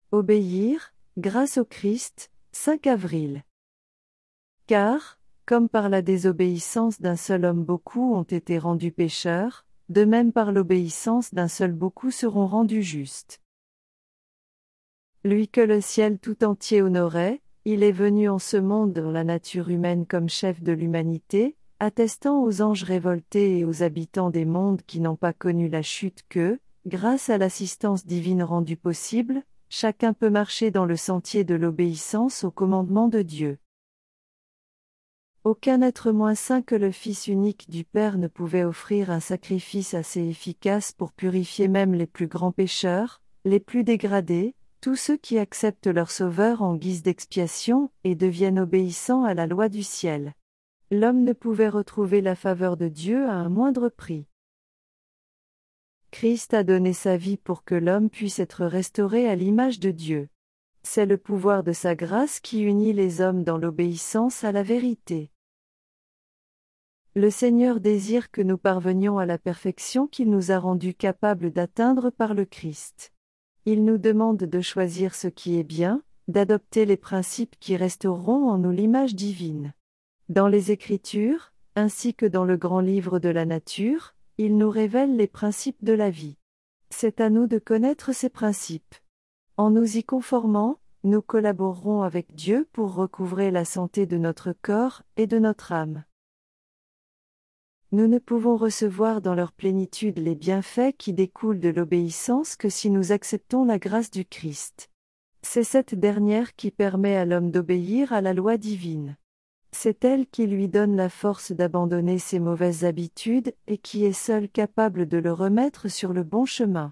Obéir, grâce au Christ, 5 avril. Car, comme par la désobéissance d'un seul homme beaucoup ont été rendus pécheurs, de même par l'obéissance d'un seul beaucoup seront rendus justes. Lui que le ciel tout entier honorait, il est venu en ce monde dans la nature humaine comme chef de l'humanité, attestant aux anges révoltés et aux habitants des mondes qui n'ont pas connu la chute que, grâce à l'assistance divine rendue possible, chacun peut marcher dans le sentier de l'obéissance au commandement de Dieu. Aucun être moins saint que le Fils unique du Père ne pouvait offrir un sacrifice assez efficace pour purifier même les plus grands pécheurs, les plus dégradés, tous ceux qui acceptent leur Sauveur en guise d'expiation et deviennent obéissants à la loi du ciel. L'homme ne pouvait retrouver la faveur de Dieu à un moindre prix. Christ a donné sa vie pour que l'homme puisse être restauré à l'image de Dieu. C'est le pouvoir de sa grâce qui unit les hommes dans l'obéissance à la vérité. Le Seigneur désire que nous parvenions à la perfection qu'il nous a rendus capables d'atteindre par le Christ. Il nous demande de choisir ce qui est bien, d'adopter les principes qui restaureront en nous l'image divine. Dans les Écritures, ainsi que dans le grand livre de la nature, il nous révèle les principes de la vie. C'est à nous de connaître ces principes. En nous y conformant, nous collaborerons avec Dieu pour recouvrer la santé de notre corps et de notre âme. Nous ne pouvons recevoir dans leur plénitude les bienfaits qui découlent de l'obéissance que si nous acceptons la grâce du Christ. C'est cette dernière qui permet à l'homme d'obéir à la loi divine. C'est elle qui lui donne la force d'abandonner ses mauvaises habitudes et qui est seule capable de le remettre sur le bon chemin.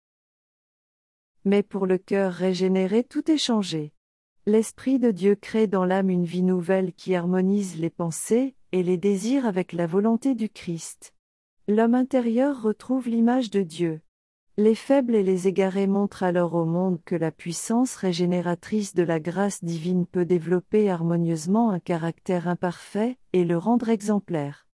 Mais pour le cœur régénéré tout est changé. L'Esprit de Dieu crée dans l'âme une vie nouvelle qui harmonise les pensées et les désirs avec la volonté du Christ. L'homme intérieur retrouve l'image de Dieu. Les faibles et les égarés montrent alors au monde que la puissance régénératrice de la grâce divine peut développer harmonieusement un caractère imparfait et le rendre exemplaire.